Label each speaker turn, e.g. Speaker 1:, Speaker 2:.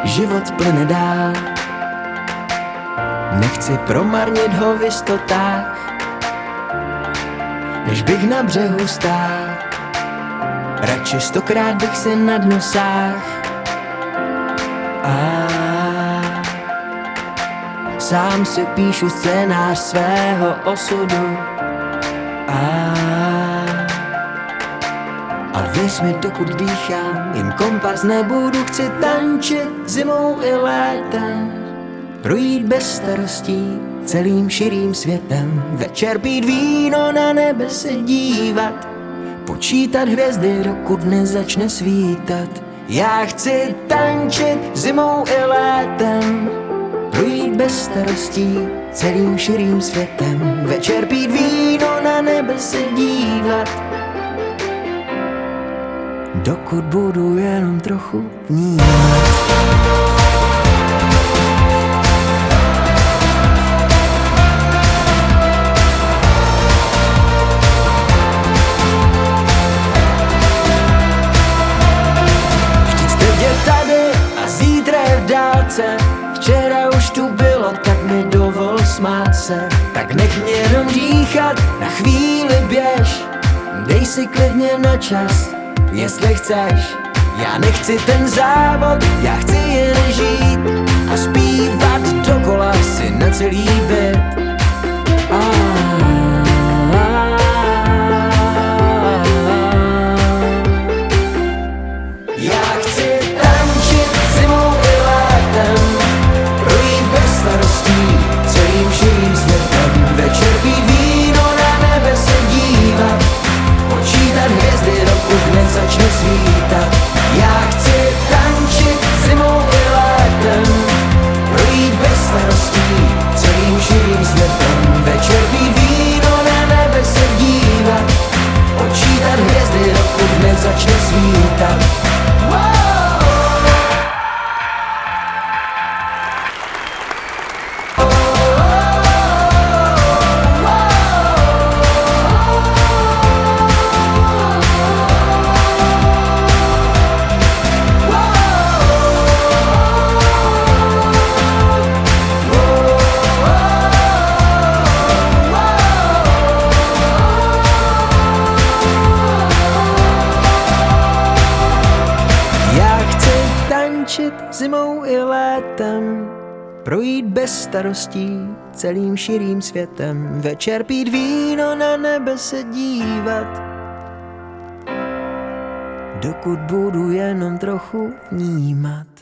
Speaker 1: život plyne dál. Nechci promarnit ho v jistotách, než bych na břehu stál. Radši 100krát bych si na dno sáhl. Sám si píšu scénář svého osudu. A věř mi, dokud dýchám, jim kompas nebudu. Chci tančit zimou i létem, projít bez starostí celým širým světem. Večer pít víno, na nebe se dívat, počítat hvězdy, dokud nezačne svítat. Já chci tančit zimou i létem, projít bez starostí celým širým světem. Večer pít víno, na nebe se dívat, dokud budu jenom trochu vnímat. Včera už tu bylo, tak mi dovol smát se. Tak nech mě jenom dýchat, na chvíli běž. Dej si klidně na čas, jestli chceš. Já nechci ten závod, já chci jen žít a zpívat dokola si na celý byt. Já chci tančit zimou i létem, projít bez starostí celým širým světem. Večer pít víno, na nebe se dívat, počítat hvězdy, dokud nezačne svítat. Já chci tančit zimou i létem, projít bez starostí celým širým světem. Večer pít víno, na nebe se dívat, počítat hvězdy, dokud nezačne svítat. Zimou i létem, projít bez starostí celým širým světem. Večer pít víno, na nebe se dívat, dokud budu jenom trochu vnímat.